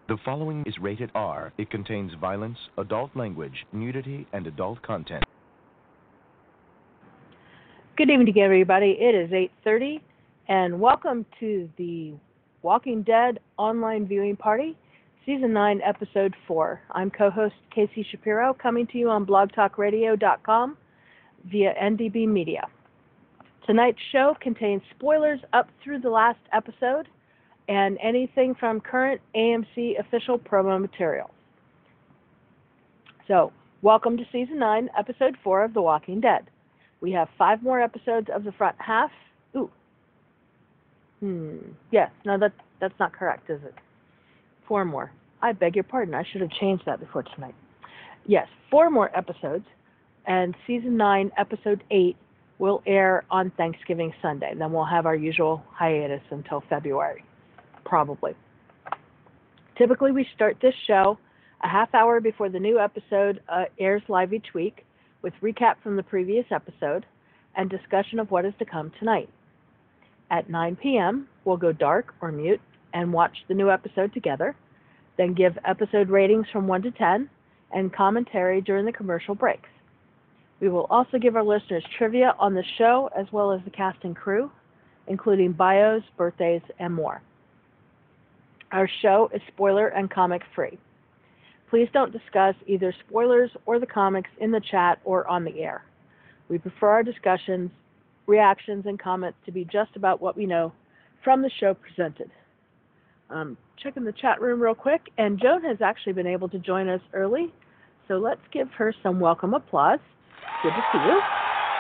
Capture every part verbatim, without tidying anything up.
The following is rated R. It contains violence, adult language, nudity, and adult content. Good evening, everybody. It is eight thirty, and welcome to the Walking Dead online viewing party, Season nine, Episode four. I'm co-host Casey Shapiro, coming to you on blog talk radio dot com via N D B Media. Tonight's show contains spoilers up through the last episode and anything from current A M C official promo material. So, welcome to Season nine, Episode four of The Walking Dead. We have five more episodes of the front half. Ooh. Hmm. Yeah, no, that, that's not correct, is it? Four more. I beg your pardon. I should have changed that before tonight. Yes, four more episodes, and Season nine, Episode eight will air on Thanksgiving Sunday. Then we'll have our usual hiatus until February, probably. Typically, we start this show a half hour before the new episode uh, airs live each week, with recap from the previous episode and discussion of what is to come tonight. At nine p.m., we'll go dark or mute and watch the new episode together, then give episode ratings from one to ten and commentary during the commercial breaks. We will also give our listeners trivia on the show as well as the cast and crew, including bios, birthdays, and more. Our show is spoiler and comic free. Please don't discuss either spoilers or the comics in the chat or on the air. We prefer our discussions, reactions, and comments to be just about what we know from the show presented. Um, checking the chat room real quick, and Joan has actually been able to join us early, so let's give her some welcome applause. Good to see you.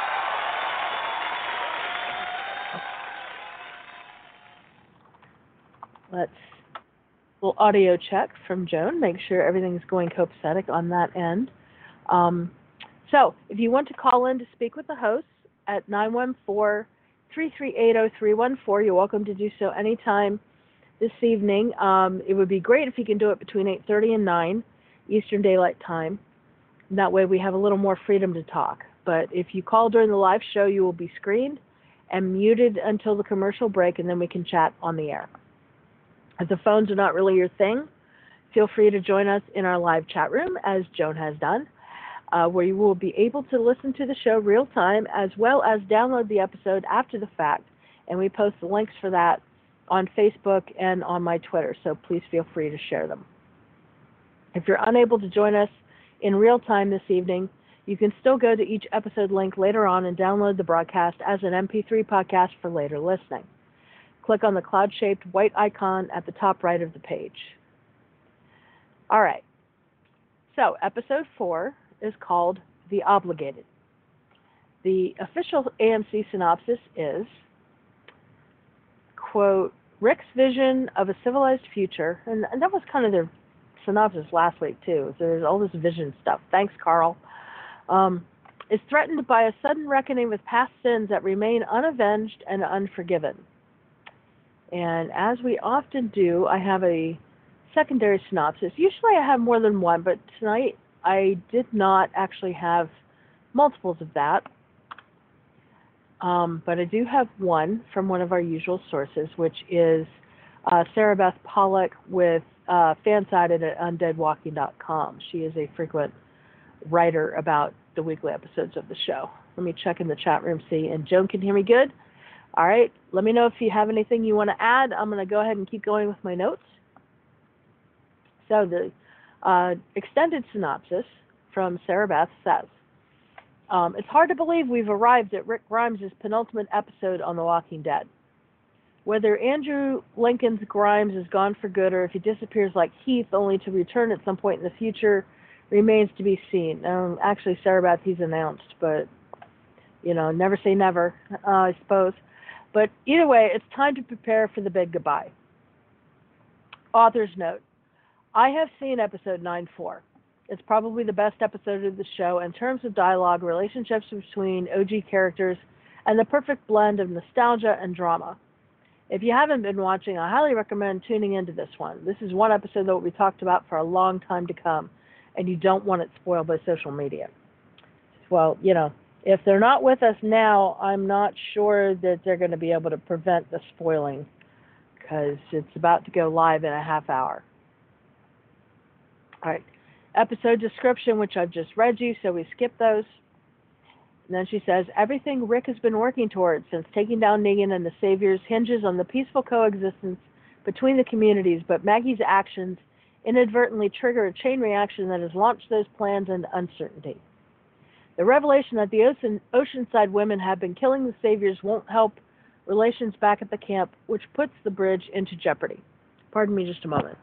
Let's little audio check from Joan, make sure everything's going copacetic on that end. Um, so, if you want to call in to speak with the hosts at nine one four, three three eight, zero three one four, you're welcome to do so anytime this evening. Um, it would be great if you can do it between eight thirty and nine Eastern Daylight Time. That way we have a little more freedom to talk. But if you call during the live show, you will be screened and muted until the commercial break, and then we can chat on the air. If the phones are not really your thing, feel free to join us in our live chat room, as Joan has done, uh, where you will be able to listen to the show real time as well as download the episode after the fact. And we post the links for that on Facebook and on my Twitter, so please feel free to share them. If you're unable to join us in real time this evening, you can still go to each episode link later on and download the broadcast as an M P three podcast for later listening. Click on the cloud-shaped white icon at the top right of the page. All right. So, episode four is called The Obligated. The official A M C synopsis is, quote, Rick's vision of a civilized future, and, and that was kind of their synopsis last week, too. So there's all this vision stuff. Thanks, Carl. Um, is threatened by a sudden reckoning with past sins that remain unavenged and unforgiven. And as we often do, I have a secondary synopsis. Usually I have more than one, but tonight I did not actually have multiples of that. Um, but I do have one from one of our usual sources, which is uh, Sarah Beth Pollock with uh, Fansided at undead walking dot com. She is a frequent writer about the weekly episodes of the show. Let me check in the chat room, see. And Joan can hear me good? All right, let me know if you have anything you want to add. I'm going to go ahead and keep going with my notes. So the uh, extended synopsis from Sarah Beth says, um, it's hard to believe we've arrived at Rick Grimes' penultimate episode on The Walking Dead. Whether Andrew Lincoln's Grimes is gone for good or if he disappears like Heath only to return at some point in the future remains to be seen. Um, actually, Sarah Beth, he's announced, but, you know, never say never, uh, I suppose. But either way, it's time to prepare for the big goodbye. Author's note. I have seen episode nine four. It's probably the best episode of the show in terms of dialogue, relationships between O G characters, and the perfect blend of nostalgia and drama. If you haven't been watching, I highly recommend tuning into this one. This is one episode that will be talked about for a long time to come, and you don't want it spoiled by social media. Well, you know, if they're not with us now, I'm not sure that they're going to be able to prevent the spoiling because it's about to go live in a half hour. All right. Episode description, which I've just read you, so we skip those. And then she says, everything Rick has been working towards since taking down Negan and the Saviors hinges on the peaceful coexistence between the communities, but Maggie's actions inadvertently trigger a chain reaction that has launched those plans into uncertainty. The revelation that the ocean, Oceanside women have been killing the Saviors won't help relations back at the camp, which puts the bridge into jeopardy. Pardon me just a moment.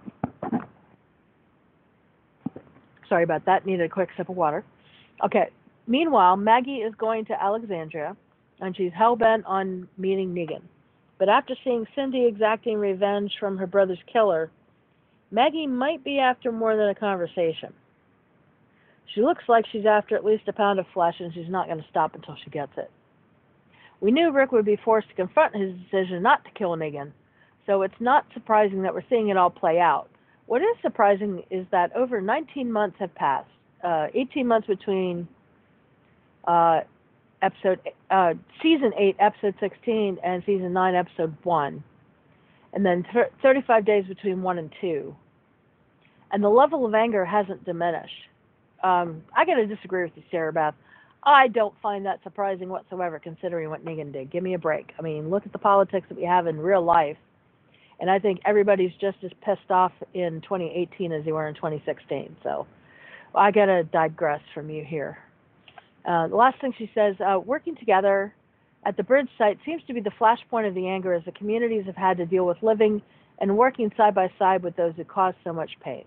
Sorry about that. Needed a quick sip of water. Okay. Meanwhile, Maggie is going to Alexandria, and she's hell-bent on meeting Negan. But after seeing Cindy exacting revenge from her brother's killer, Maggie might be after more than a conversation. She looks like she's after at least a pound of flesh, and she's not going to stop until she gets it. We knew Rick would be forced to confront his decision not to kill Negan, so it's not surprising that we're seeing it all play out. What is surprising is that over nineteen months have passed, uh, eighteen months between uh, episode uh, season eight, episode sixteen, and season nine, episode one, and then th- thirty-five days between one and two, and the level of anger hasn't diminished. Um, I got to disagree with you, Sarah Beth. I don't find that surprising whatsoever, considering what Negan did. Give me a break. I mean, look at the politics that we have in real life. And I think everybody's just as pissed off in twenty eighteen as they were in twenty sixteen. So I got to digress from you here. Uh, the last thing she says, uh, working together at the bridge site seems to be the flashpoint of the anger as the communities have had to deal with living and working side by side with those who caused so much pain.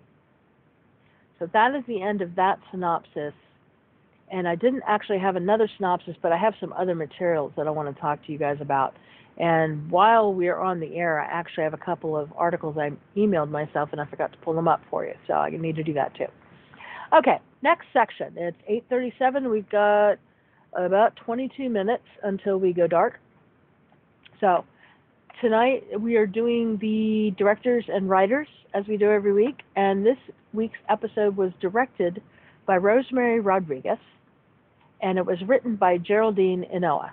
So that is the end of that synopsis. And I didn't actually have another synopsis, but I have some other materials that I want to talk to you guys about. And while we are on the air, I actually have a couple of articles I emailed myself, and I forgot to pull them up for you. So I need to do that too. Okay, next section. It's eight thirty-seven. We've got about twenty-two minutes until we go dark. So tonight we are doing the directors and writers, as we do every week. And this week's episode was directed by Rosemary Rodriguez, and it was written by Geraldine Inoa.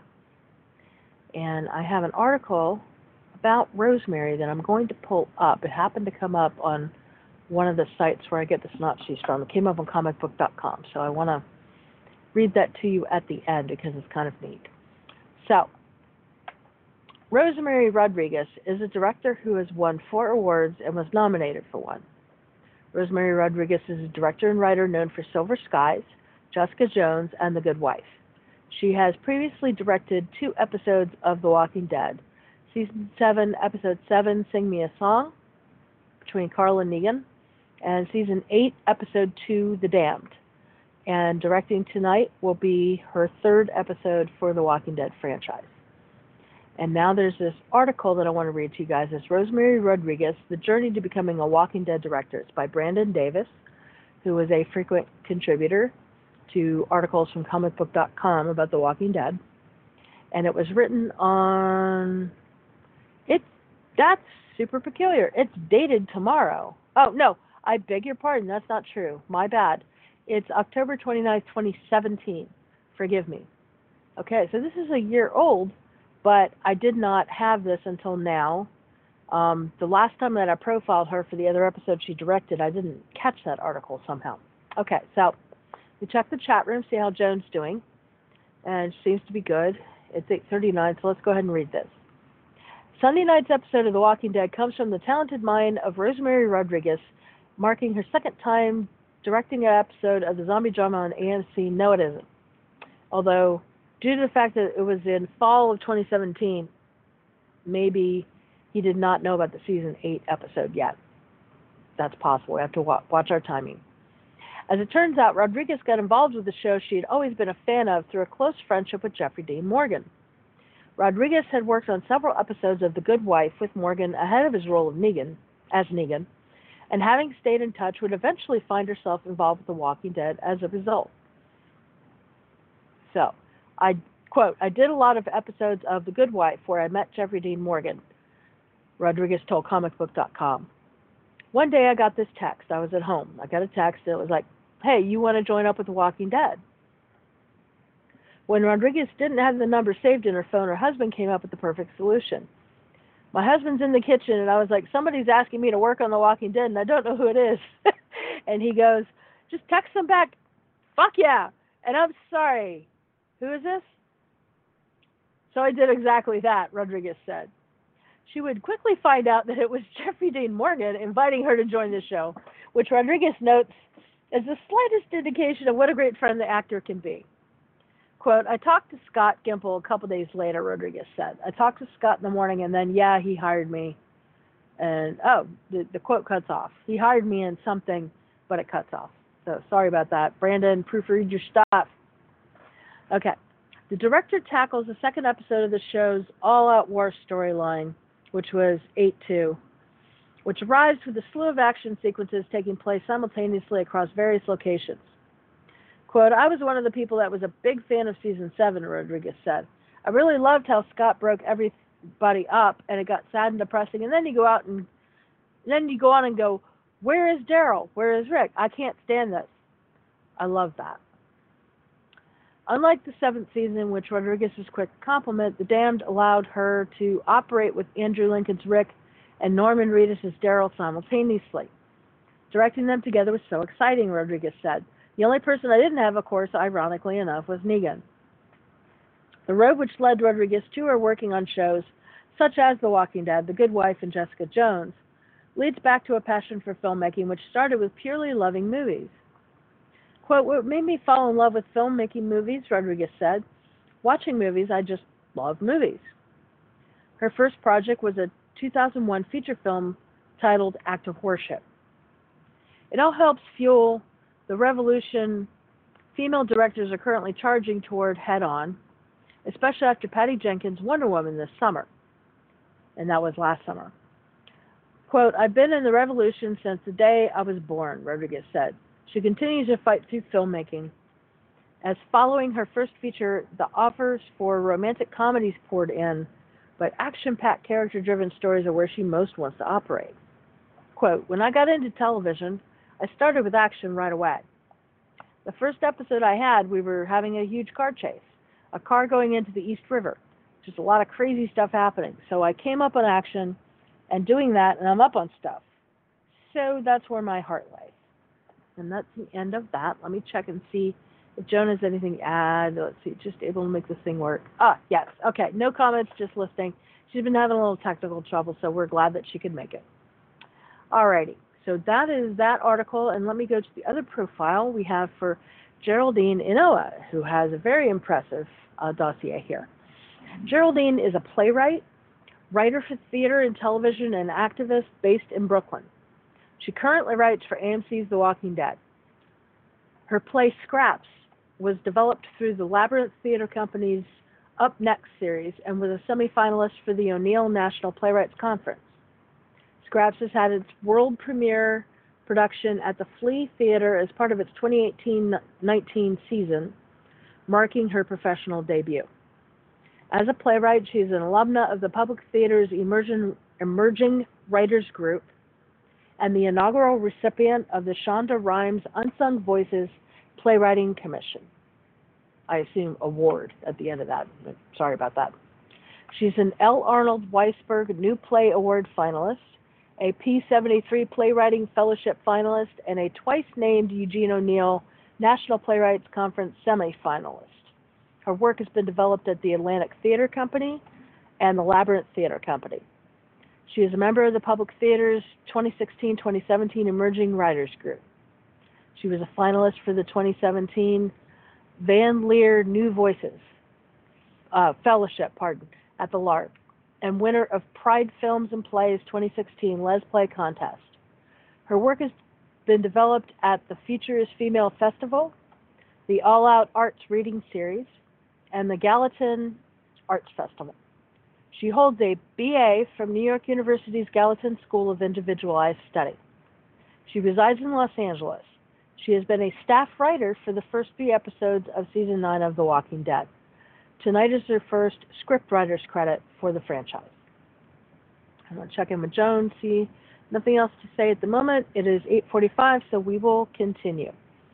And I have an article about Rosemary that I'm going to pull up. It happened to come up on one of the sites where I get the synopses from. It came up on comic book dot com, so I want to read that to you at the end because it's kind of neat. So, Rosemary Rodriguez is a director who has won four awards and was nominated for one. Rosemary Rodriguez is a director and writer known for Silver Skies, Jessica Jones, and The Good Wife. She has previously directed two episodes of The Walking Dead, Season seven, Episode seven, Sing Me a Song, between Carl and Negan, and Season eight, Episode two, The Damned. And directing tonight will be her third episode for The Walking Dead franchise. And now there's this article that I want to read to you guys. It's Rosemary Rodriguez, The Journey to Becoming a Walking Dead Director. It's by Brandon Davis, who is a frequent contributor to articles from comic book dot com about The Walking Dead. And it was written on... It, that's super peculiar. It's dated tomorrow. Oh, no, I beg your pardon. That's not true. My bad. It's October twenty-ninth, twenty seventeen. Forgive me. Okay, so this is a year old, but I did not have this until now. Um, the last time that I profiled her for the other episode she directed, I didn't catch that article somehow. Okay, so we checked the chat room, see how Joan's doing, and she seems to be good. It's eight thirty-nine, so let's go ahead and read this. Sunday night's episode of The Walking Dead comes from the talented mind of Rosemary Rodriguez, marking her second time directing an episode of the zombie drama on A M C. No, it isn't. Although, due to the fact that it was in fall of twenty seventeen, maybe he did not know about the season eight episode yet. That's possible. We have to wa- watch our timing. As it turns out, Rodriguez got involved with the show she had always been a fan of through a close friendship with Jeffrey Dean Morgan. Rodriguez had worked on several episodes of The Good Wife with Morgan ahead of his role of Negan, as Negan, and having stayed in touch, would eventually find herself involved with The Walking Dead as a result. So, I quote, I did a lot of episodes of The Good Wife where I met Jeffrey Dean Morgan, Rodriguez told comic book dot com. One day I got this text. I was at home. I got a text that was like, hey, you want to join up with The Walking Dead? When Rodriguez didn't have the number saved in her phone, her husband came up with the perfect solution. My husband's in the kitchen, and I was like, somebody's asking me to work on The Walking Dead, and I don't know who it is. And he goes, just text them back, fuck yeah. And I'm sorry, who is this? So I did exactly that, Rodriguez said. She would quickly find out that it was Jeffrey Dean Morgan inviting her to join the show, which Rodriguez notes as the slightest indication of what a great friend the actor can be. Quote, I talked to Scott Gimple a couple days later, Rodriguez said. I talked to Scott in the morning, and then, yeah, he hired me. And, oh, the, the quote cuts off. He hired me in something, but it cuts off. So sorry about that. Brandon, proofread your stuff. Okay. The director tackles the second episode of the show's all-out war storyline, which was eight two, which arrives with a slew of action sequences taking place simultaneously across various locations. Quote, I was one of the people that was a big fan of season seven, Rodriguez said. I really loved how Scott broke everybody up, and it got sad and depressing, and then you go out and then you go on and go, where is Daryl? Where is Rick? I can't stand this. I love that. Unlike the seventh season, which Rodriguez was quick to compliment, The Damned allowed her to operate with Andrew Lincoln's Rick and Norman Reedus' Daryl simultaneously. Directing them together was so exciting, Rodriguez said. The only person I didn't have, of course, ironically enough, was Negan. The road which led Rodriguez to her working on shows such as The Walking Dead, The Good Wife, and Jessica Jones leads back to a passion for filmmaking which started with purely loving movies. Quote, what made me fall in love with filmmaking movies, Rodriguez said, watching movies, I just love movies. Her first project was a two thousand one feature film titled Act of Worship. It all helps fuel the revolution female directors are currently charging toward head-on, especially after Patty Jenkins' Wonder Woman this summer. And that was last summer. Quote, I've been in the revolution since the day I was born, Rodriguez said. She continues to fight through filmmaking, as following her first feature, the offers for romantic comedies poured in, but action-packed, character-driven stories are where she most wants to operate. Quote, when I got into television, I started with action right away. The first episode I had, we were having a huge car chase, a car going into the East River, just a lot of crazy stuff happening. So I came up on action and doing that, and I'm up on stuff. So that's where my heart lays. And that's the end of that. Let me check and see if Joan has anything to add. Let's see, just able to make this thing work. Ah, yes. Okay, no comments, just listening. She's been having a little technical trouble, so we're glad that she could make it. Alrighty, so that is that article, and let me go to the other profile we have for Geraldine Inoue, who has a very impressive uh, dossier here. Geraldine is a playwright, writer for theater and television, and activist based in Brooklyn. She currently writes for A M C's The Walking Dead. Her play Scraps was developed through the Labyrinth Theater Company's Up Next series and was a semifinalist for the O'Neill National Playwrights Conference. Scraps has had its world premiere production at the Flea Theater as part of its twenty eighteen nineteen season, marking her professional debut. As a playwright, she is an alumna of the Public Theater's Emerging, Emerging Writers Group and the inaugural recipient of the Shonda Rhimes Unsung Voices Playwriting Commission. I assume award at the end of that. Sorry about that. She's an L. Arnold Weisberg New Play Award finalist, a P seventy-three Playwriting Fellowship finalist, and a twice-named Eugene O'Neill National Playwrights Conference semifinalist. Her work has been developed at the Atlantic Theater Company and the Labyrinth Theater Company. She is a member of the Public Theater's twenty sixteen twenty seventeen Emerging Writers Group. She was a finalist for the twenty seventeen Van Leer New Voices uh, Fellowship, pardon, at the LARP, and winner of Pride Films and Plays twenty sixteen Les Play Contest. Her work has been developed at the Future is Female Festival, the All Out Arts Reading Series, and the Gallatin Arts Festival. She holds a B A from New York University's Gallatin School of Individualized Study. She resides in Los Angeles. She has been a staff writer for the first three episodes of Season nine of The Walking Dead. Tonight is her first scriptwriter's credit for the franchise. I'm going to check in with Joan, see nothing else to say at the moment. It is eight forty-five, so we will continue.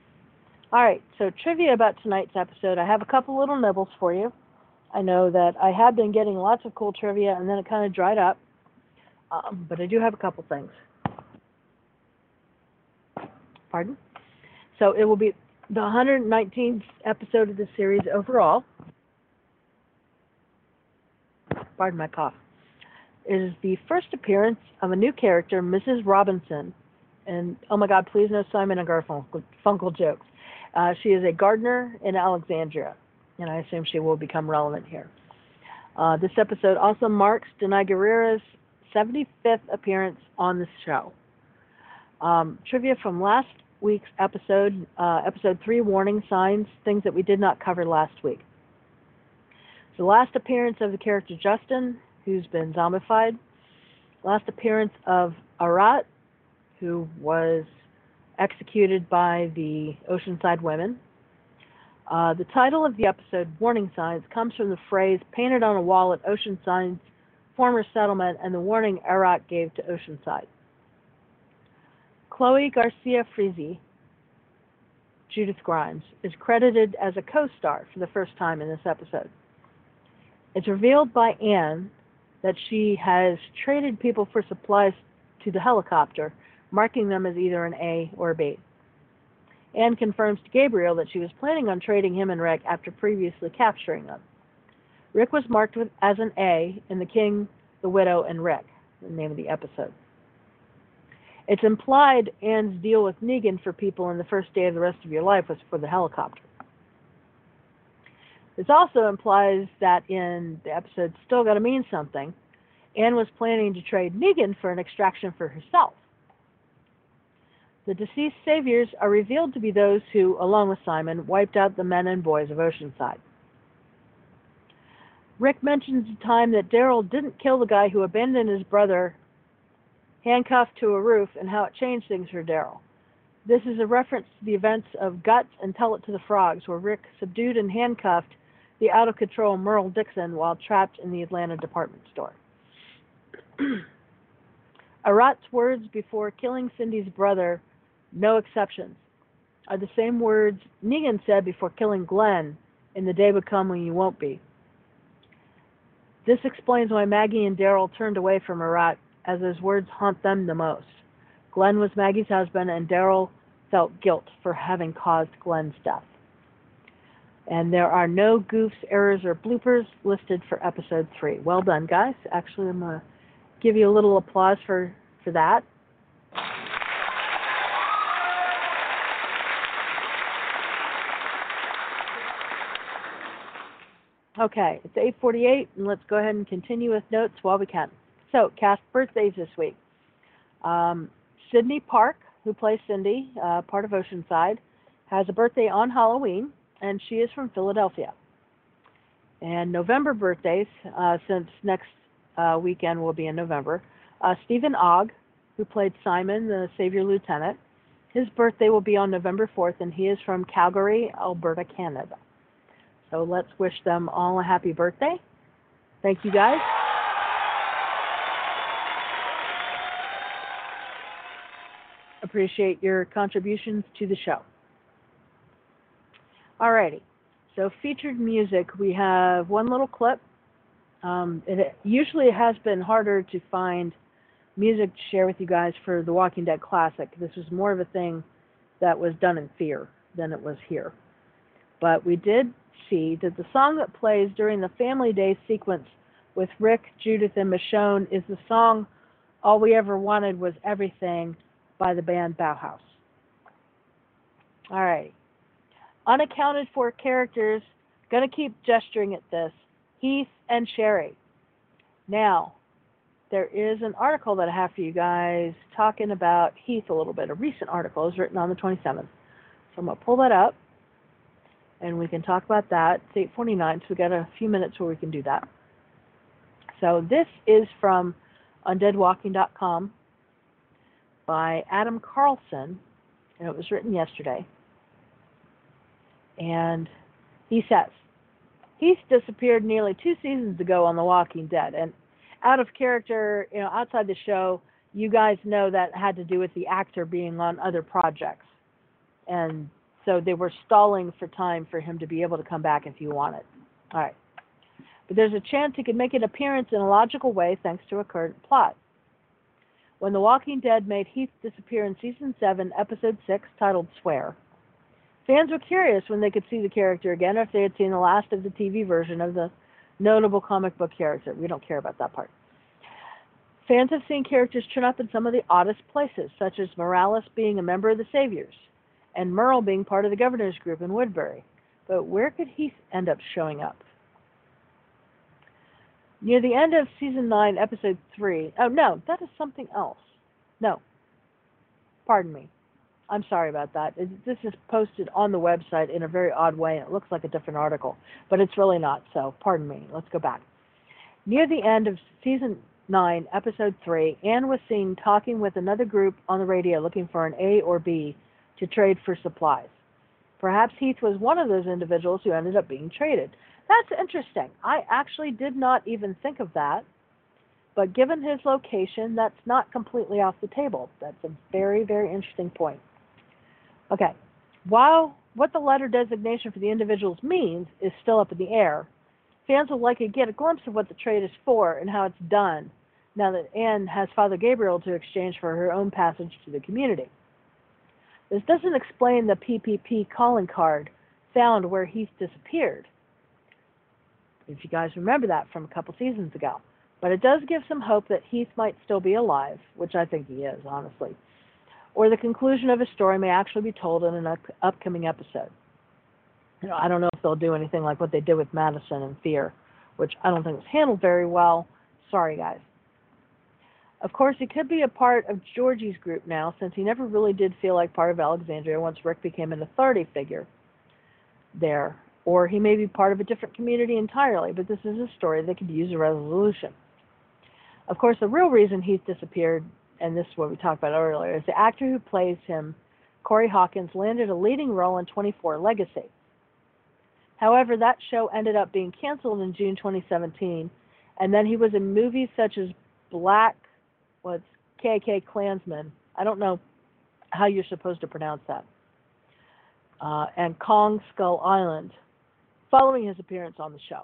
All right, so trivia about tonight's episode. I have a couple little nibbles for you. I know that I have been getting lots of cool trivia, and then it kind of dried up. Um, but I do have a couple things. Pardon? So it will be the one hundred nineteenth episode of the series overall. Pardon my cough. It is the first appearance of a new character, Missus Robinson. And, oh my God, please no Simon and Garfunkel jokes. Uh, she is a gardener in Alexandria, and I assume she will become relevant here. Uh, this episode also marks Danai Gurira's seventy-fifth appearance on the show. Um, trivia from last week's episode, uh, episode three, Warning Signs, things that we did not cover last week. The last appearance of the character Justin, who's been zombified. Last appearance of Arat, who was executed by the Oceanside women. Uh, the title of the episode, Warning Signs, comes from the phrase painted on a wall at Oceanside's former settlement and the warning Arat gave to Oceanside. Chloe Garcia Frizzi, Judith Grimes, is credited as a co-star for the first time in this episode. It's revealed by Anne that she has traded people for supplies to the helicopter, marking them as either an A or a B. Anne confirms to Gabriel that she was planning on trading him and Rick after previously capturing them. Rick was marked with, as an A in The King, the Widow, and Rick, the name of the episode. It's implied Anne's deal with Negan for people in the first day of the rest of your life was for the helicopter. This also implies that in the episode Still Gotta Mean Something, Anne was planning to trade Negan for an extraction for herself. The deceased saviors are revealed to be those who, along with Simon, wiped out the men and boys of Oceanside. Rick mentions the time that Daryl didn't kill the guy who abandoned his brother handcuffed to a roof and how it changed things for Daryl. This is a reference to the events of Guts and Tell It to the Frogs, where Rick subdued and handcuffed the out-of-control Merle Dixon while trapped in the Atlanta department store. Arat's words before killing Cindy's brother, no exceptions, are the same words Negan said before killing Glenn in The Day Would Come When You Won't Be. This explains why Maggie and Daryl turned away from Arat, as those words haunt them the most. Glenn was Maggie's husband, and Daryl felt guilt for having caused Glenn's death. And there are no goofs, errors, or bloopers listed for episode three. Well done, guys. Actually, I'm going to give you a little applause for, for that. Okay, it's eight forty-eight, and let's go ahead and continue with notes while we can. So, cast birthdays this week. Um, Sydney Park, who plays Cindy, uh, part of Oceanside, has a birthday on Halloween, and she is from Philadelphia. And November birthdays, uh, since next uh, weekend will be in November, uh, Stephen Ogg, who played Simon, the Savior Lieutenant, his birthday will be on November fourth, and he is from Calgary, Alberta, Canada. So let's wish them all a happy birthday. Thank you, guys. Appreciate your contributions to the show. Alrighty, so featured music, we have one little clip. Um, it usually has been harder to find music to share with you guys for the Walking Dead Classic. This was more of a thing that was done in fear than it was here. But we did see that the song that plays during the Family Day sequence with Rick, Judith, and Michonne is the song All We Ever Wanted Was Everything by the band Bauhaus. All right. Unaccounted for characters, going to keep gesturing at this, Heath and Sherry. Now, there is an article that I have for you guys talking about Heath a little bit. A recent article is written on the twenty-seventh. So I'm going to pull that up, and we can talk about that. It's eight forty-nine, so we've got a few minutes where we can do that. So this is from undead walking dot com by Adam Carlson, and it was written yesterday. And he says, Heath disappeared nearly two seasons ago on The Walking Dead, and out of character, you know, outside the show, you guys know that had to do with the actor being on other projects. And so they were stalling for time for him to be able to come back if you wanted. All right. But there's a chance he could make an appearance in a logical way thanks to a current plot. when The Walking Dead made Heath disappear in Season seven, Episode six, titled Swear. Fans were curious when they could see the character again if they had seen the last of the T V version of the notable comic book character. We don't care about that part. Fans have seen characters turn up in some of the oddest places, such as Morales being a member of the Saviors, and Merle being part of the Governor's Group in Woodbury. But where could Heath end up showing up? Near the end of Season nine, Episode three... Oh, no, that is something else. No. Pardon me. I'm sorry about that. It, this is posted on the website in a very odd way, and it looks like a different article, but it's really not, so pardon me. Let's go back. Near the end of Season nine, Episode three, Anne was seen talking with another group on the radio looking for an A or B to trade for supplies. Perhaps Heath was one of those individuals who ended up being traded. That's interesting. I actually did not even think of that, but given his location, that's not completely off the table. That's a very, very interesting point. Okay, while what the letter designation for the individuals means is still up in the air, fans will likely get a glimpse of what the trade is for and how it's done now that Anne has Father Gabriel to exchange for her own passage to the community. This doesn't explain the P P P calling card found where Heath disappeared, if you guys remember that from a couple seasons ago. But it does give some hope that Heath might still be alive, which I think he is, honestly. Or the conclusion of his story may actually be told in an up upcoming episode. You know, I don't know if they'll do anything like what they did with Madison and Fear, which I don't think was handled very well. Sorry, guys. Of course, he could be a part of Georgie's group now, since he never really did feel like part of Alexandria once Rick became an authority figure there. Or he may be part of a different community entirely, but this is a story that could use a resolution. Of course, the real reason Heath disappeared, and this is what we talked about earlier, is the actor who plays him, Corey Hawkins, landed a leading role in twenty-four Legacy. However, that show ended up being canceled in June twenty seventeen, and then he was in movies such as Black, what's K K Klansman. I don't know how you're supposed to pronounce that. Uh, and Kong Skull Island, following his appearance on the show.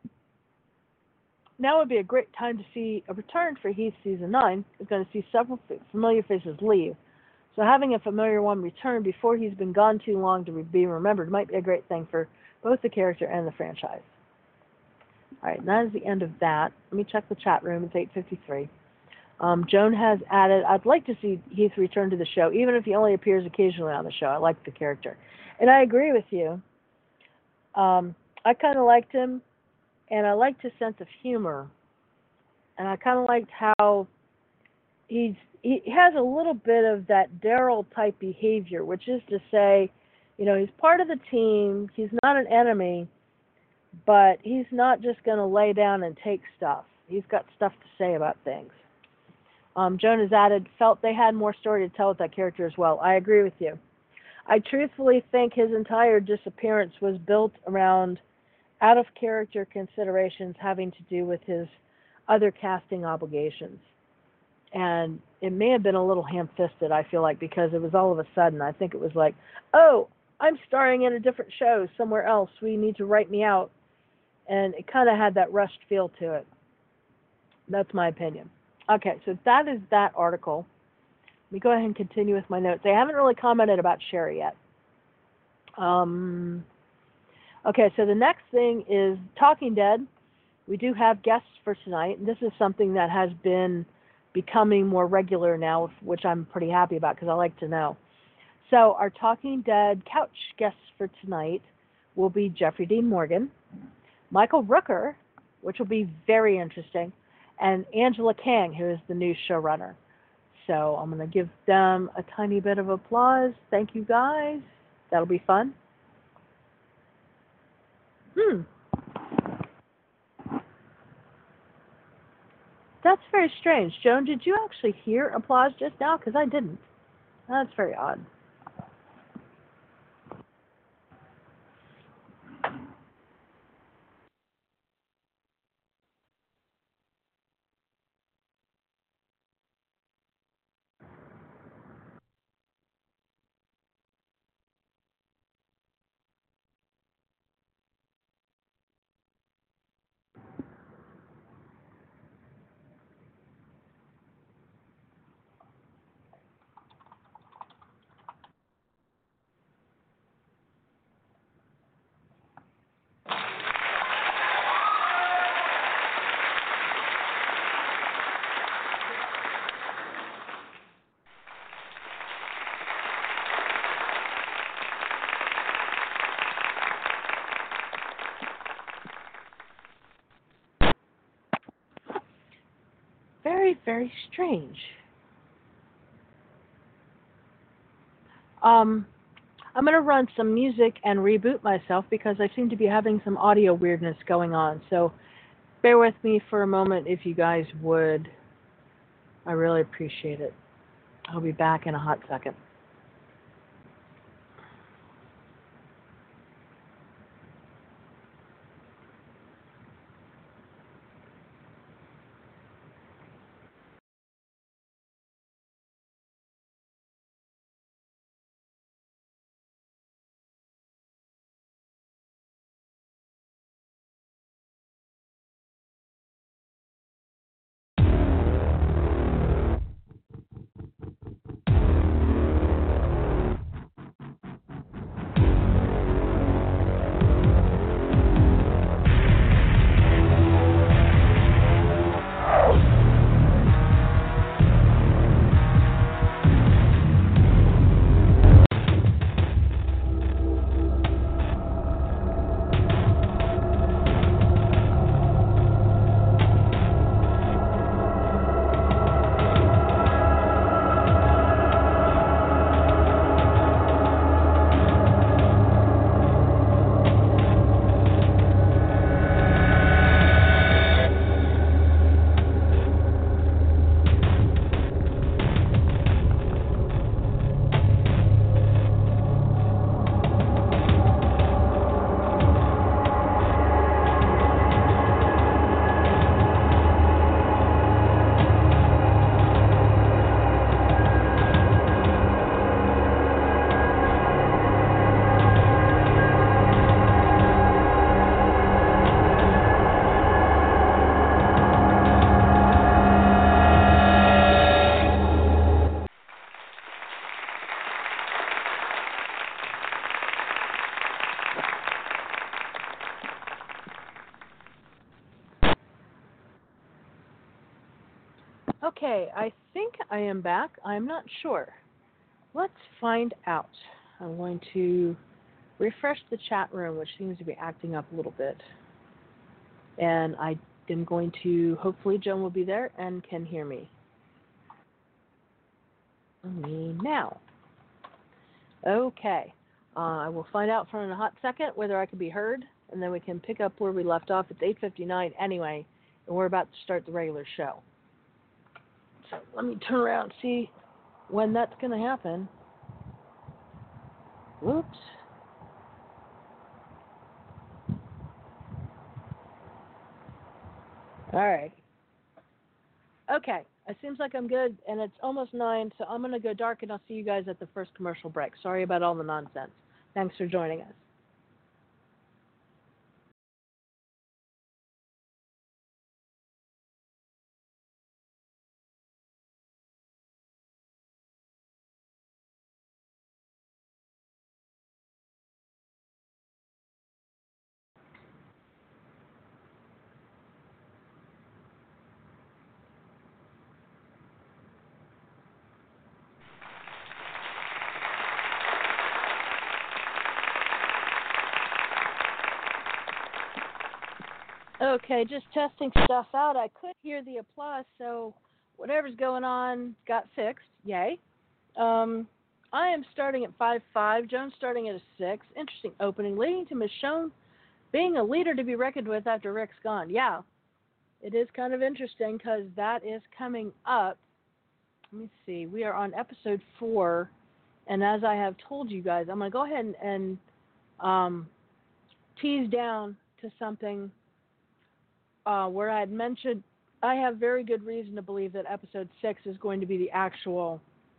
Now would be a great time to see a return for Heath Season nine. Is going to see several familiar faces leave. So having a familiar one return before he's been gone too long to be remembered might be a great thing for both the character and the franchise. All right, and that is the end of that. Let me check the chat room. It's eight fifty-three. Um, Joan has added, I'd like to see Heath return to the show, even if he only appears occasionally on the show. I like the character. And I agree with you. Um, I kind of liked him, and I liked his sense of humor. And I kind of liked how he's he has a little bit of that Daryl type behavior, which is to say, you know, he's part of the team, he's not an enemy, but he's not just going to lay down and take stuff. He's got stuff to say about things. Um, Joan has added, felt they had more story to tell with that character as well. I agree with you. I truthfully think his entire disappearance was built around out-of-character considerations having to do with his other casting obligations. And it may have been a little ham-fisted, I feel like, because it was all of a sudden. I think it was like, oh, I'm starring in a different show somewhere else. We need to write me out. And it kind of had that rushed feel to it. That's my opinion. Okay, so that is that article. Let me go ahead and continue with my notes. I haven't really commented about Sherry yet. Um, okay, so the next thing is Talking Dead. We do have guests for tonight, and this is something that has been becoming more regular now, which I'm pretty happy about because I like to know. So our Talking Dead couch guests for tonight will be Jeffrey Dean Morgan, Michael Rooker, which will be very interesting, and Angela Kang, who is the new showrunner. So I'm going to give them a tiny bit of applause. Thank you, guys. That'll be fun. Hmm. That's very strange. Joan, did you actually hear applause just now? Because I didn't. That's very odd. very, very strange. Um, I'm going to run some music and reboot myself because I seem to be having some audio weirdness going on. So bear with me for a moment if you guys would. I really appreciate it. I'll be back in a hot second. Okay, I think I am back. I'm not sure. Let's find out. I'm going to refresh the chat room, which seems to be acting up a little bit. And I am going to, hopefully Joan will be there and can hear me. Me now. Okay. Uh, I will find out for in a hot second whether I can be heard, and then we can pick up where we left off. It's eight fifty-nine anyway, and we're about to start the regular show. So let me turn around and see when that's going to happen. Whoops. All right. Okay. It seems like I'm good, and it's almost nine, so I'm going to go dark, and I'll see you guys at the first commercial break. Sorry about all the nonsense. Thanks for joining us. Okay, just testing stuff out. I could hear the applause, so whatever's going on got fixed. Yay. Um, I am starting at five five. Joan's starting at a six. Interesting opening, leading to Michonne being a leader to be reckoned with after Rick's gone. Yeah, it is kind of interesting because that is coming up. Let me see. We are on episode four, and as I have told you guys, I'm going to go ahead and, and um, tease down to something uh, where I had mentioned I have very good reason to believe that episode six is going to be the actual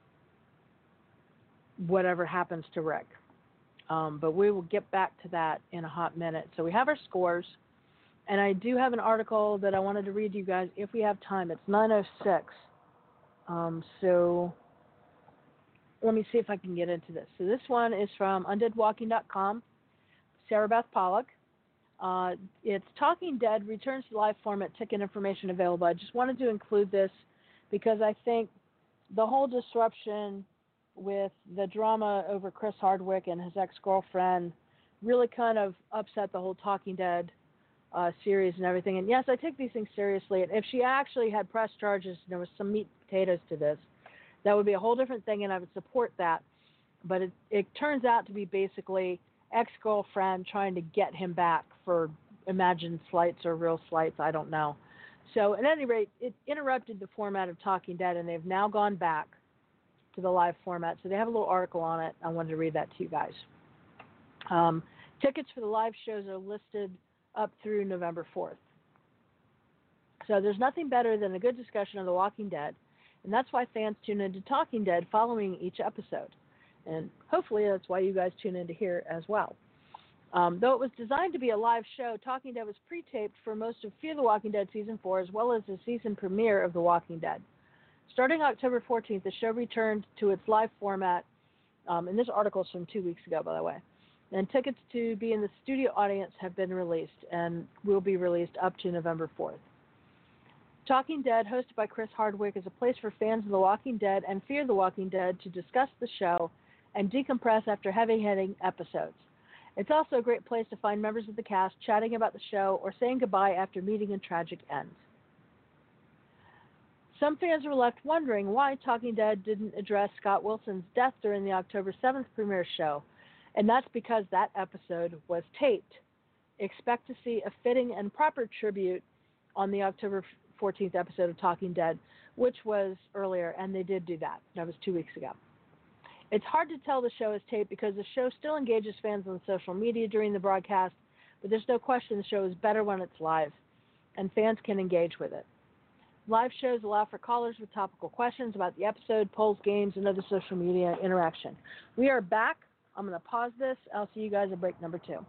whatever happens to Rick. Um, but we will get back to that in a hot minute. So we have our scores, and I do have an article that I wanted to read to you guys if we have time. It's nine oh six. Um, so let me see if I can get into this. So this one is from undead walking dot com, Sarah Beth Pollock. Uh, it's Talking Dead returns to live format, ticket information available. I just wanted to include this because I think the whole disruption with the drama over Chris Hardwick and his ex-girlfriend really kind of upset the whole Talking Dead uh, series and everything. And yes, I take these things seriously. And if she actually had press charges and there was some meat and potatoes to this, that would be a whole different thing, and I would support that. But it, it turns out to be basically ex-girlfriend trying to get him back for imagined slights or real slights, I don't know. So at any rate, it interrupted the format of Talking Dead, and they've now gone back to the live format. So they have a little article on it. I wanted to read that to you guys. Um, tickets for the live shows are listed up through November fourth. So there's nothing better than a good discussion of The Walking Dead, and that's why fans tune into Talking Dead following each episode. And hopefully that's why you guys tune into here as well. Um, though it was designed to be a live show, Talking Dead was pre-taped for most of Fear the Walking Dead Season four, as well as the season premiere of The Walking Dead. Starting October fourteenth, the show returned to its live format, um, and this article is from two weeks ago, by the way. And tickets to be in the studio audience have been released and will be released up to November fourth. Talking Dead, hosted by Chris Hardwick, is a place for fans of The Walking Dead and Fear the Walking Dead to discuss the show and decompress after heavy-hitting episodes. It's also a great place to find members of the cast chatting about the show or saying goodbye after meeting a tragic end. Some fans were left wondering why Talking Dead didn't address Scott Wilson's death during the October seventh premiere show, and that's because that episode was taped. Expect to see a fitting and proper tribute on the October fourteenth episode of Talking Dead, which was earlier, and they did do that. That was two weeks ago. It's hard to tell the show is taped because the show still engages fans on social media during the broadcast, but there's no question the show is better when it's live, and fans can engage with it. Live shows allow for callers with topical questions about the episode, polls, games, and other social media interaction. We are back. I'm going to pause this. I'll see you guys at break number two.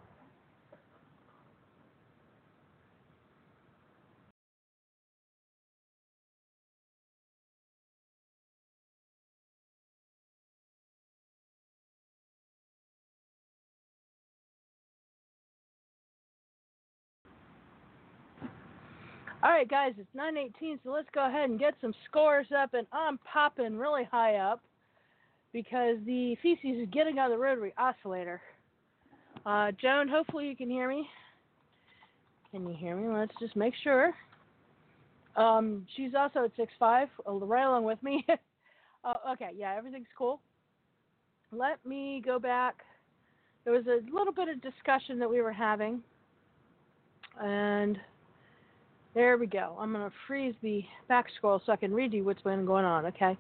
All right, guys, it's nine eighteen, so let's go ahead and get some scores up, and I'm popping really high up because the feces is getting on the rotary oscillator. Uh, Joan, hopefully you can hear me. Can you hear me? Let's just make sure. Um, she's also at six five, right along with me. uh, okay, yeah, everything's cool. Let me go back. There was a little bit of discussion that we were having, and there we go. I'm going to freeze the back scroll so I can read you what's been going on, okay?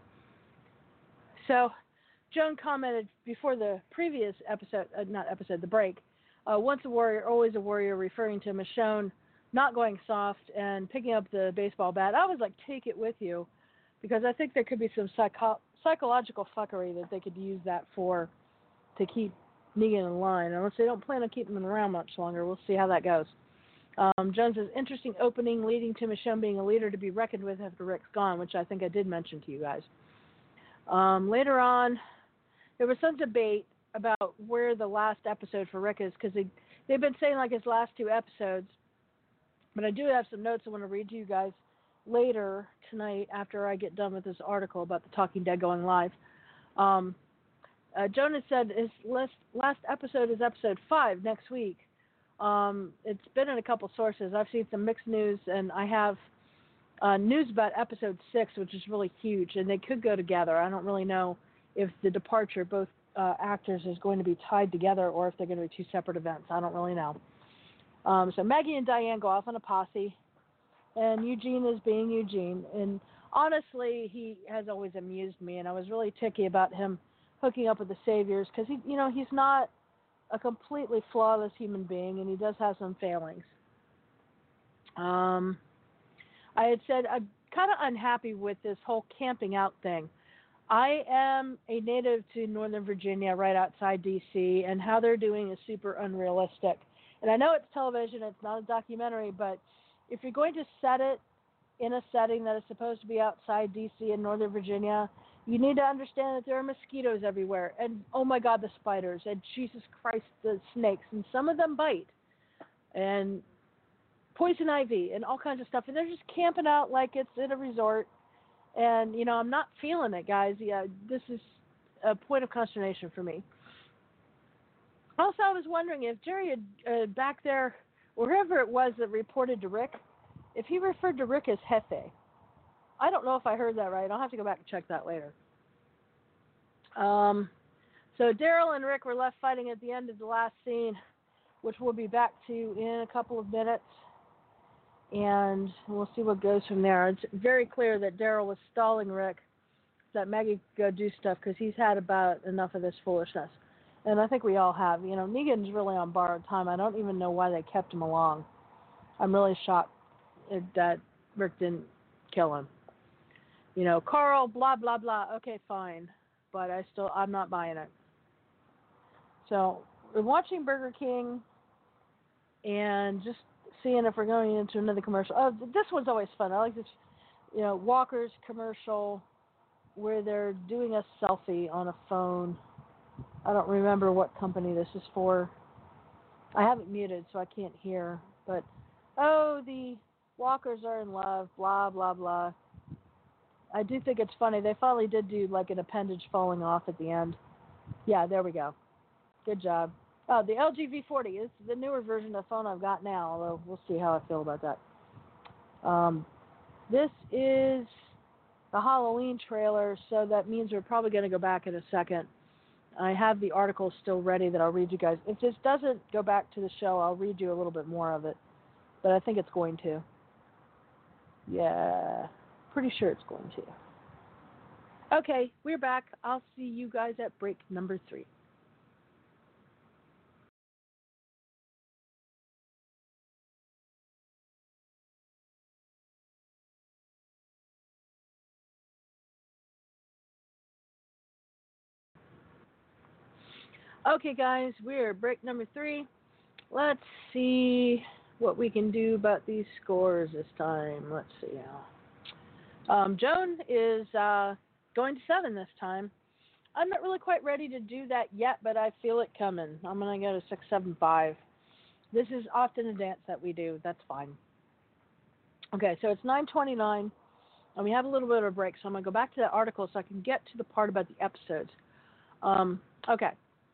So, Joan commented before the previous episode, uh, not episode, the break, uh, once a warrior, always a warrior, referring to Michonne not going soft and picking up the baseball bat. I was like, take it with you, because I think there could be some psycho- psychological fuckery that they could use that for to keep Negan in line. Unless they don't plan on keeping him around much longer. We'll see how that goes. Um, Jones says, interesting opening leading to Michonne being a leader to be reckoned with after Rick's gone, which I think I did mention to you guys. Um, later on, there was some debate about where the last episode for Rick is, because they, they've been saying like his last two episodes, but I do have some notes I want to read to you guys later tonight after I get done with this article about the Talking Dead going live. Um, uh, Jonas said his last, last episode is episode five next week. Um, it's been in a couple sources. I've seen some mixed news, and I have uh, news about episode six, which is really huge, and they could go together. I don't really know if the departure of both uh, actors is going to be tied together or if they're going to be two separate events. I don't really know. Um, so Maggie and Diane go off on a posse, and Eugene is being Eugene. And honestly, he has always amused me, and I was really ticky about him hooking up with the Saviors because he, you know, he's not a completely flawless human being, and he does have some failings. Um, I had said I'm kind of unhappy with this whole camping out thing. I am a native to Northern Virginia, right outside D C, and how they're doing is super unrealistic. And I know it's television, it's not a documentary, but if you're going to set it in a setting that is supposed to be outside D C and Northern Virginia, you need to understand that there are mosquitoes everywhere, and oh my God, the spiders, and Jesus Christ, the snakes, and some of them bite, and poison ivy, and all kinds of stuff, and they're just camping out like it's at a resort, and, you know, I'm not feeling it, guys. Yeah, this is a point of consternation for me. Also, I was wondering if Jerry had, uh, back there wherever it was that reported to Rick, if he referred to Rick as Jefe. I don't know if I heard that right. I'll have to go back and check that later. Um, so Daryl and Rick were left fighting at the end of the last scene, which we'll be back to in a couple of minutes. And we'll see what goes from there. It's very clear that Daryl was stalling Rick, that Maggie could go do stuff, because he's had about enough of this foolishness. And I think we all have. You know, Negan's really on borrowed time. I don't even know why they kept him along. I'm really shocked that Rick didn't kill him. You know, Carl, blah, blah, blah. Okay, fine. But I still, I'm not buying it. So, we're watching Burger King and just seeing if we're going into another commercial. Oh, this one's always fun. I like this, you know, Walker's commercial where they're doing a selfie on a phone. I don't remember what company this is for. I have it muted so I can't hear. But, oh, the Walkers are in love, blah, blah, blah. I do think it's funny. They finally did do like an appendage falling off at the end. Yeah, there we go. Good job. Oh, the L G V forty is the newer version of phone I've got now, although we'll see how I feel about that. Um, this is the Halloween trailer, so that means we're probably going to go back in a second. I have the article still ready that I'll read you guys. If this doesn't go back to the show, I'll read you a little bit more of it, but I think it's going to. Yeah, pretty sure it's going to. Okay, we're back. I'll see you guys at break number three. Okay, guys, we're at break number three. Let's see what we can do about these scores this time. Let's see now. Um, Joan is uh, going to seven this time. I'm not really quite ready to do that yet, but I feel it coming. I'm going to go to six, seven, five. This is often a dance that we do. That's fine. Okay, so it's nine twenty-nine, and we have a little bit of a break, so I'm going to go back to that article so I can get to the part about the episodes. Um, okay.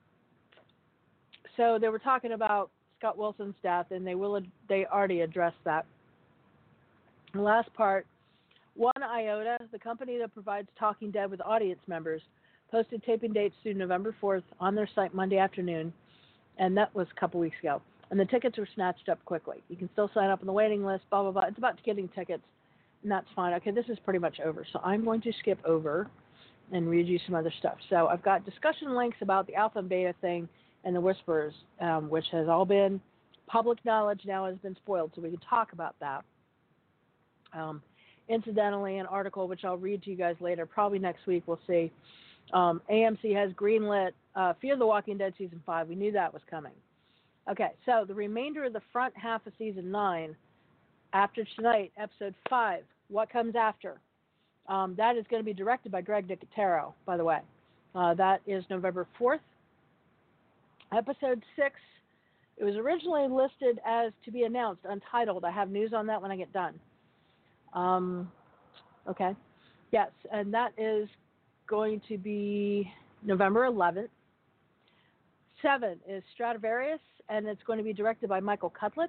So they were talking about Scott Wilson's death, and they will they already addressed that. The last part, One Iota, the company that provides Talking Dead with audience members, posted taping dates through November fourth on their site Monday afternoon, and that was a couple weeks ago. And the tickets were snatched up quickly. You can still sign up on the waiting list, blah, blah, blah. It's about getting tickets, and that's fine. Okay, this is pretty much over. So I'm going to skip over and read you some other stuff. So I've got discussion links about the alpha and beta thing and the Whisperers, um, which has all been public knowledge now, has been spoiled, so we can talk about that. Um, incidentally, an article which I'll read to you guys later, probably next week, we'll see. Um, A M C has greenlit uh, Fear the Walking Dead Season five. We knew that was coming. Okay, so the remainder of the front half of Season nine, after tonight, Episode five, What Comes After? Um, that is going to be directed by Greg Nicotero, by the way. Uh, that is November fourth. Episode six, it was originally listed as to be announced, untitled. I have news on that when I get done. Um, okay. Yes, and that is going to be November eleventh. Seven is Stradivarius, and it's going to be directed by Michael Cudlitz.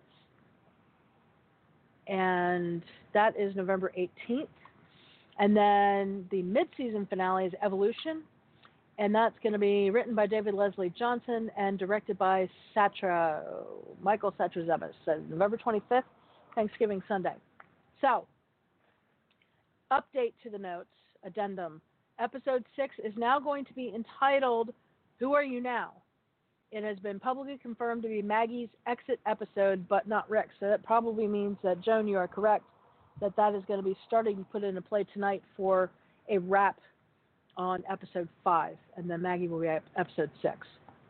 And that is November eighteenth. And then the mid-season finale is Evolution, and that's going to be written by David Leslie Johnson and directed by Satra, Michael Satrazemis. So November twenty-fifth, Thanksgiving Sunday. So, update to the notes, addendum. Episode six is now going to be entitled, Who Are You Now? It has been publicly confirmed to be Maggie's exit episode, but not Rick's. So that probably means that, Joan, you are correct, that that is going to be starting to put into play tonight for a wrap on episode five, and then Maggie will be at episode six.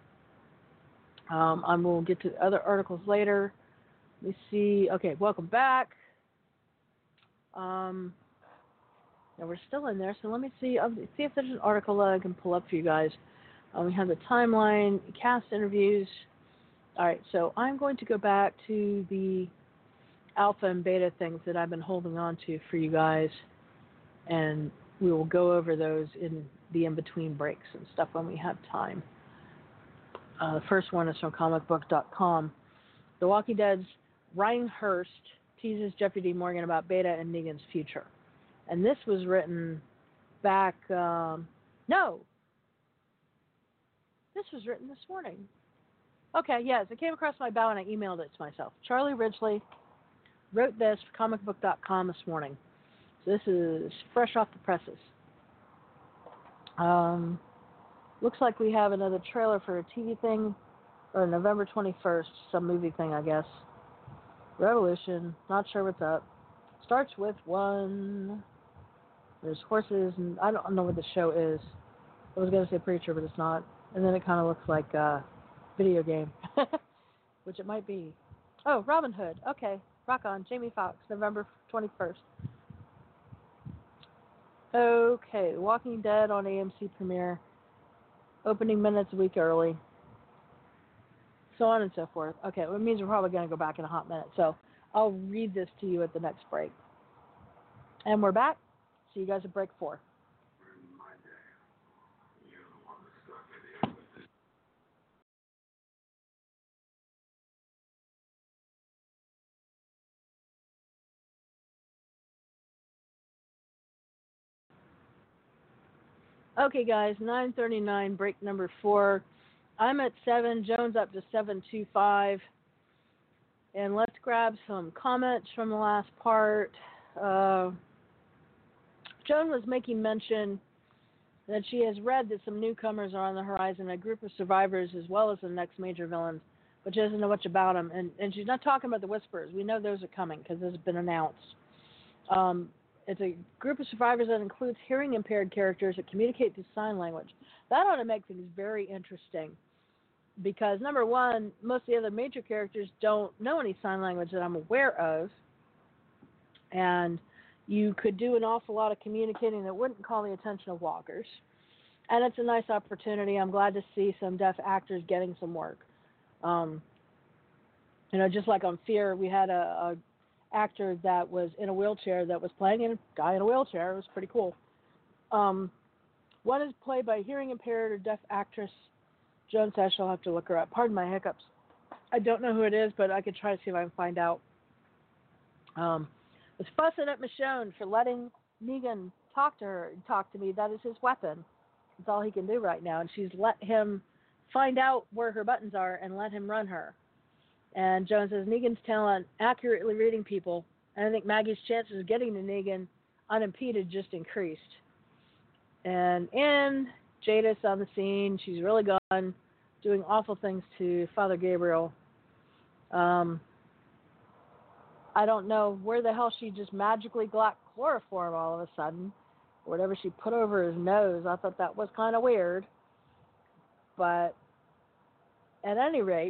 Um, and we'll get to other articles later. Let me see. Okay, welcome back. Um, now we're still in there, so let me see. I'll see if there's an article that I can pull up for you guys. Um, we have the timeline, cast interviews. All right, so I'm going to go back to the alpha and beta things that I've been holding on to for you guys, and we will go over those in the in-between breaks and stuff when we have time. Uh, the first one is from comic book dot com. The Walking Dead's Ryan Hurst teases Jeffrey Dean Morgan about Beta and Negan's future. And this was written back, um, no, this was written this morning. Okay, yes, it came across my bow and I emailed it to myself. Charlie Ridgely wrote this for comic book dot com this morning. So this is fresh off the presses. Um, looks like we have another trailer for a T V thing, or November twenty-first, some movie thing, I guess. Revolution, not sure what's up. Starts with one. There's horses, and I don't know what the show is. I was going to say Preacher, but it's not. And then it kind of looks like a video game, which it might be. Oh, Robin Hood. Okay, rock on. Jamie Foxx, November twenty-first. Okay, Walking Dead on A M C premiere. Opening minutes a week early. So on and so forth. Okay, well, it means we're probably going to go back in a hot minute. So I'll read this to you at the next break. And we're back. See you guys at break four. Okay, guys, nine thirty-nine, break number four. I'm at seven, Jones up to seven two five. And let's grab some comments from the last part. Uh, Joan was making mention that she has read that some newcomers are on the horizon, a group of survivors as well as the next major villains, but she doesn't know much about them. And, and she's not talking about the Whisperers. We know those are coming because those have been announced. Um, it's a group of survivors that includes hearing-impaired characters that communicate through sign language. That ought to make things very interesting because, number one, most of the other major characters don't know any sign language that I'm aware of, and you could do an awful lot of communicating that wouldn't call the attention of walkers. And it's a nice opportunity. I'm glad to see some deaf actors getting some work. Um, you know, just like on Fear, we had a, a actor that was in a wheelchair that was playing a guy in a wheelchair. It was pretty cool. Um, one is played by a hearing impaired or deaf actress. Joan says she'll have to look her up. Pardon my hiccups. I don't know who it is, but I could try to see if I can find out. Um, was fussing at Michonne for letting Negan talk to her, talk to me. That is his weapon. That's all he can do right now. And she's let him find out where her buttons are and let him run her. And Joan says Negan's talent accurately reading people, and I think Maggie's chances of getting to Negan unimpeded just increased. And in Jadis on the scene, she's really gone, doing awful things to Father Gabriel. Um, I don't know where the hell she just magically got chloroform all of a sudden. Whatever she put over his nose, I thought that was kind of weird. But at any rate,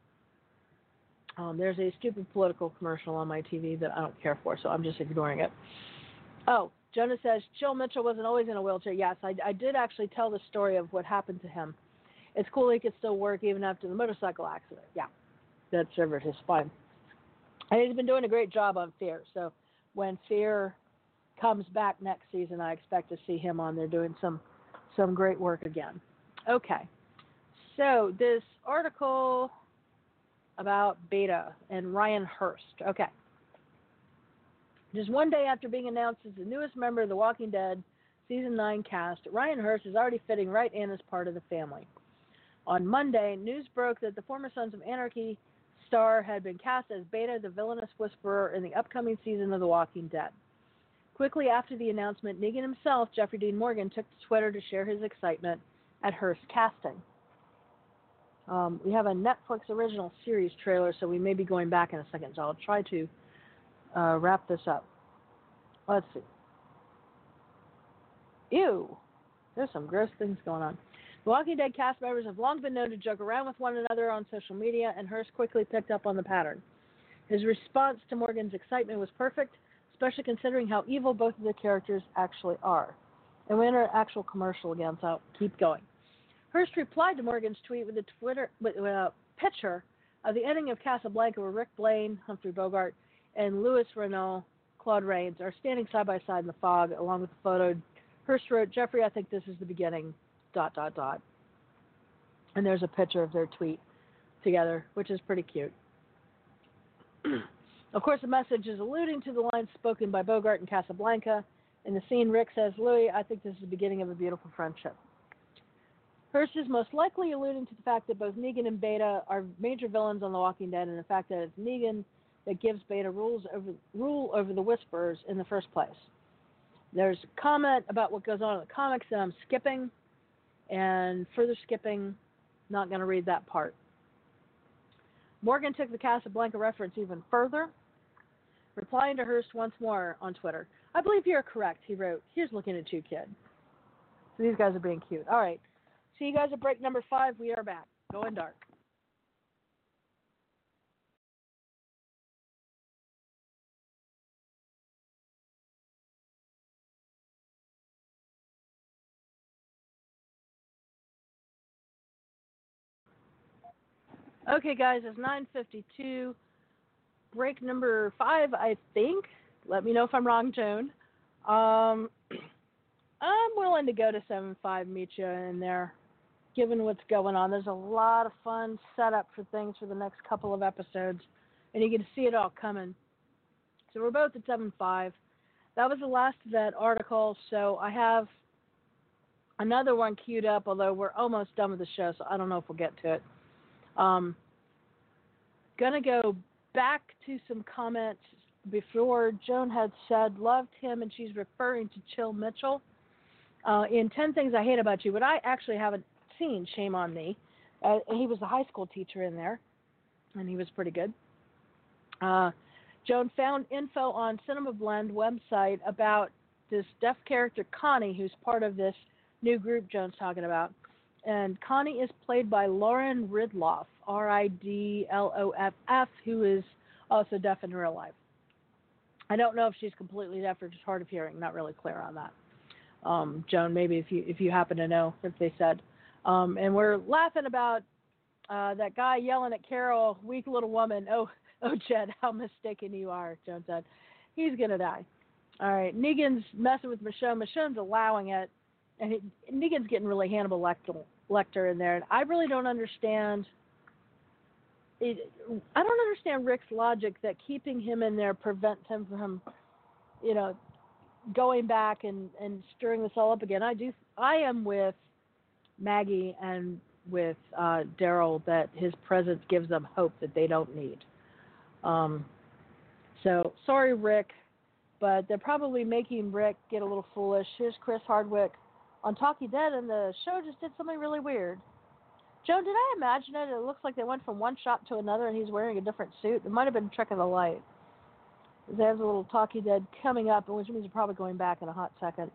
um, there's a stupid political commercial on my T V that I don't care for, so I'm just ignoring it. Oh, Jonah says, Chill Mitchell wasn't always in a wheelchair. Yes, I, I did actually tell the story of what happened to him. It's cool he could still work even after the motorcycle accident. Yeah, that severed his spine. And he's been doing a great job on Fear. So when Fear comes back next season, I expect to see him on there doing some some great work again. Okay. So this article about Beta and Ryan Hurst. Okay. Just one day after being announced as the newest member of The Walking Dead Season nine cast, Ryan Hurst is already fitting right in as part of the family. On Monday, news broke that the former Sons of Anarchy star had been cast as Beta, the villainous whisperer, in the upcoming season of The Walking Dead. Quickly after the announcement, Negan himself, Jeffrey Dean Morgan, took to Twitter to share his excitement at Hurst's casting. Um, we have a Netflix original series trailer, so we may be going back in a second, so I'll try to uh, wrap this up. Let's see. Ew. There's some gross things going on. The Walking Dead cast members have long been known to joke around with one another on social media, and Hurst quickly picked up on the pattern. His response to Morgan's excitement was perfect, especially considering how evil both of the characters actually are. And we're in an actual commercial again, so I'll keep going. Hurst replied to Morgan's tweet with a Twitter with a picture of the ending of Casablanca, where Rick Blaine, Humphrey Bogart, and Louis Renault, Claude Rains, are standing side by side in the fog, along with the photo. Hurst wrote, Jeffrey, I think this is the beginning, dot, dot, dot. And there's a picture of their tweet together, which is pretty cute. Of course, the message is alluding to the lines spoken by Bogart in Casablanca. In the scene, Rick says, Louis, I think this is the beginning of a beautiful friendship. Hearst is most likely alluding to the fact that both Negan and Beta are major villains on The Walking Dead, and the fact that it's Negan that gives Beta rules over, rule over the Whisperers in the first place. There's a comment about what goes on in the comics that I'm skipping, and further skipping, not going to read that part. Morgan took the Casablanca reference even further, replying to Hearst once more on Twitter. I believe you're correct, he wrote. Here's looking at you, kid. So these guys are being cute. All right. See you guys at break number five. We are back. Going dark. Okay, guys, it's nine fifty-two. Break number five, I think. Let me know if I'm wrong, Joan. Um, I'm willing to go to seven five, meet you in there, given what's going on. There's a lot of fun setup for things for the next couple of episodes, and you get to see it all coming. So we're both at seven five. That was the last of that article, so I have another one queued up, although we're almost done with the show, so I don't know if we'll get to it. Um, gonna go back to some comments before. Joan had said, loved him, and she's referring to Chill Mitchell. Uh, in ten Things I Hate About You, but I actually haven't seen, shame on me. Uh, he was the high school teacher in there, and he was pretty good. Uh, Joan found info on Cinema Blend website about this deaf character, Connie, who's part of this new group Joan's talking about. And Connie is played by Lauren Ridloff, R I D L O F F, who is also deaf in real life. I don't know if she's completely deaf or just hard of hearing. Not really clear on that. Um, Joan, maybe if you if you happen to know if they said. Um, and we're laughing about uh, that guy yelling at Carol, weak little woman. Oh, oh, Jed, how mistaken you are, Joan said. He's going to die. All right, Negan's messing with Michonne. Michonne's allowing it. And he, Negan's getting really Hannibal Lecter, Lecter in there. And I really don't understand. It, I don't understand Rick's logic that keeping him in there prevents him from, you know, going back and, and stirring this all up again. I do. I am with Maggie and with uh, Daryl that his presence gives them hope that they don't need. Um, so sorry, Rick, but they're probably making Rick get a little foolish. Here's Chris Hardwick on Talking Dead, and the show just did something really weird. Joan, did I imagine it? It looks like they went from one shot to another, and he's wearing a different suit. It might have been a trick of the light. There's a little Talking Dead coming up, which means we're probably going back in a hot second.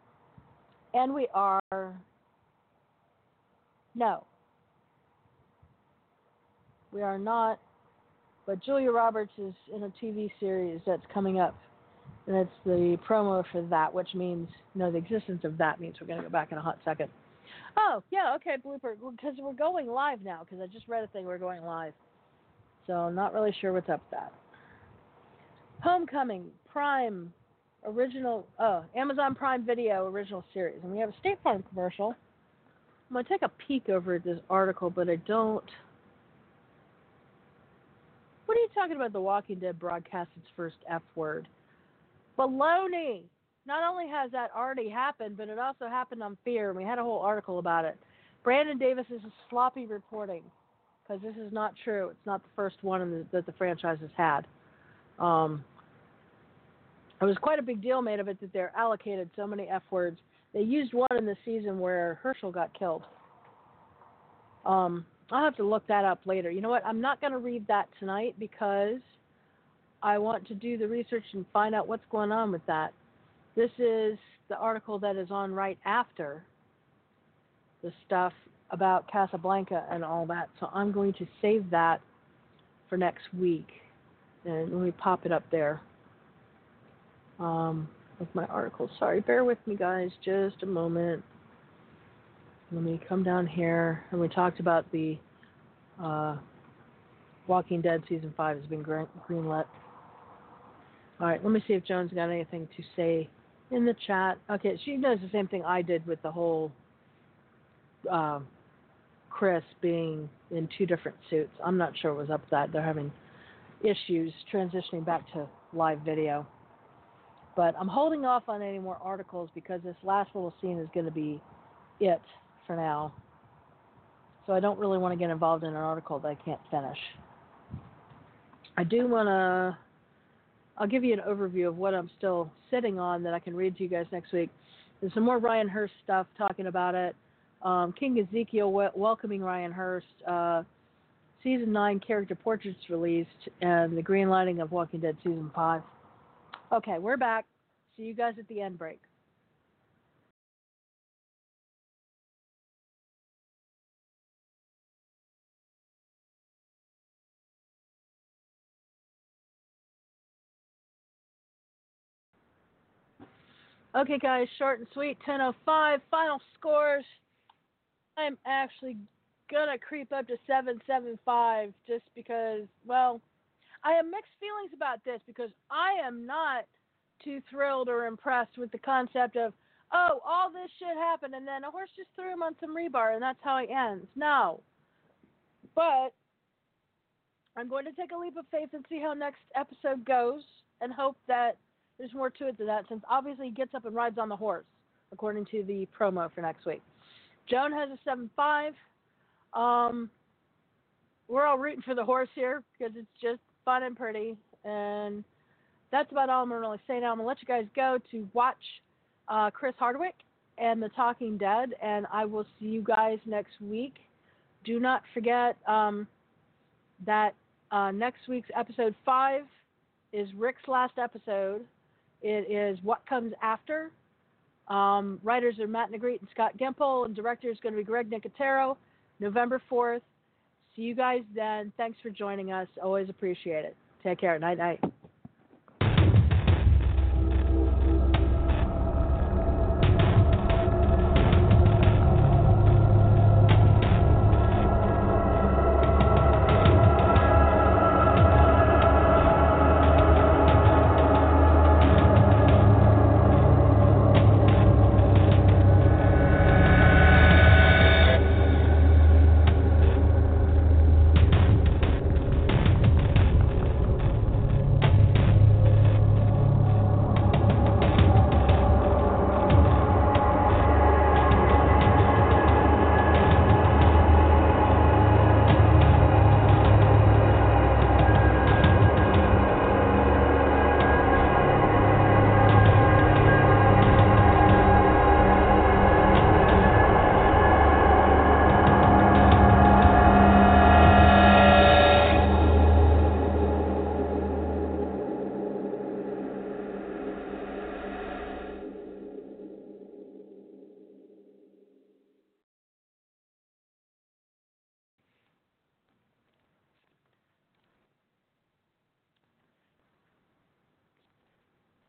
And we are... No. We are not. But Julia Roberts is in a T V series that's coming up. And it's the promo for that, which means, you know, the existence of that means we're going to go back in a hot second. Oh, yeah, okay, blooper. Because we're going live now, because I just read a thing, we're going live. So I'm not really sure what's up with that. Homecoming, Prime, original, oh, Amazon Prime Video original series. And we have a State Farm commercial. I'm going to take a peek over at this article, but I don't. What are you talking about? The Walking Dead broadcast its first F word. Baloney! Not only has that already happened, but it also happened on Fear, and we had a whole article about it. Brandon Davis is sloppy reporting, because this is not true. It's not the first one in the, that the franchise has had. Um, it was quite a big deal made of it that they're allocated so many F words. They used one in the season where Herschel got killed. Um, I'll have to look that up later. You know what? I'm not going to read that tonight because I want to do the research and find out what's going on with that. This is the article that is on right after the stuff about Casablanca and all that. So I'm going to save that for next week. And let me pop it up there um, with my article. Sorry, bear with me, guys. Just a moment. Let me come down here. And we talked about the uh, Walking Dead Season five has been green- greenlit. All right, let me see if Joan's got anything to say in the chat. Okay, she does the same thing I did with the whole uh, Chris being in two different suits. I'm not sure what was up with that. They're having issues transitioning back to live video. But I'm holding off on any more articles because this last little scene is going to be it for now. So I don't really want to get involved in an article that I can't finish. I do want to, I'll give you an overview of what I'm still sitting on that I can read to you guys next week. There's some more Ryan Hurst stuff talking about it. Um, King Ezekiel w- welcoming Ryan Hurst. Uh, season nine character portraits released, and the green lighting of Walking Dead season five. Okay, we're back. See you guys at the end break. Okay, guys, short and sweet, ten oh five, final scores. I'm actually going to creep up to seven seventy-five just because, well, I have mixed feelings about this because I am not too thrilled or impressed with the concept of, oh, all this shit happened and then a horse just threw him on some rebar and that's how it ends. No. But I'm going to take a leap of faith and see how next episode goes and hope that there's more to it than that, since obviously he gets up and rides on the horse, according to the promo for next week. Joan has a seven five. Um, we're all rooting for the horse here because it's just fun and pretty. And that's about all I'm going to really say now. I'm going to let you guys go to watch uh, Chris Hardwick and The Talking Dead, and I will see you guys next week. Do not forget um, that uh, next week's episode five is Rick's last episode. It is What Comes After. Um, writers are Matt Negrete and Scott Gimple, and director is going to be Greg Nicotero. November fourth. See you guys then. Thanks for joining us. Always appreciate it. Take care. Night, night.